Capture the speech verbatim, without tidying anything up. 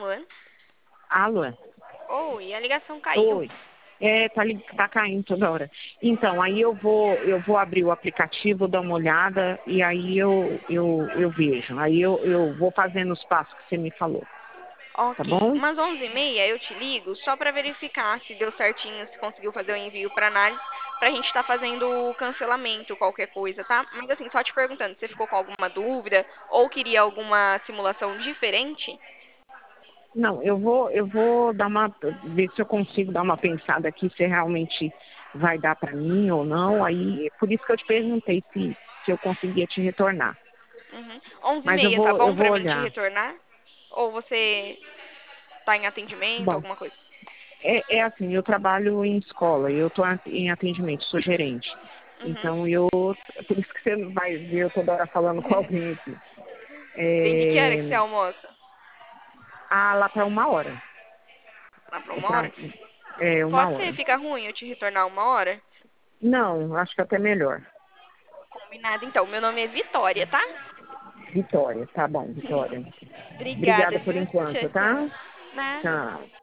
Luan? Alô? Oi, a ligação caiu. Oi. É, tá, li- tá caindo toda hora. Então, aí eu vou, eu vou abrir o aplicativo, dar uma olhada e aí eu, eu, eu vejo. Aí eu, eu vou fazendo os passos que você me falou. Tá Ok, bom? umas onze e meia eu te ligo só para verificar se deu certinho, se conseguiu fazer o envio para análise, pra gente estar fazendo o cancelamento, qualquer coisa, tá? Mas assim, só te perguntando, você ficou com alguma dúvida ou queria alguma simulação diferente? Não, eu vou, eu vou dar uma, ver se eu consigo dar uma pensada aqui se realmente vai dar para mim ou não. Aí, por isso que eu te perguntei se, se eu conseguia te retornar. Uhum. onze e Mas eu meia, tá vou, eu bom vou pra mim te olhar. retornar? Ou você tá em atendimento, Bom, alguma coisa? é, é assim, eu trabalho em escola, eu estou em atendimento, sou gerente. Uhum. Então eu, por isso que você vai ver eu toda hora falando com alguém aqui. Entendi. Que hora que você É, almoça? ah, lá para uma hora. Lá pra Ou uma hora? pra, é, uma Pode ser, hora. fica ruim eu te retornar uma hora? Não, acho que até melhor. Combinado então. Meu nome é Vitória, tá? Vitória, tá bom, Vitória. Obrigada, Obrigada por viu? Tchau, enquanto, tá? tchau. Nada. Tchau.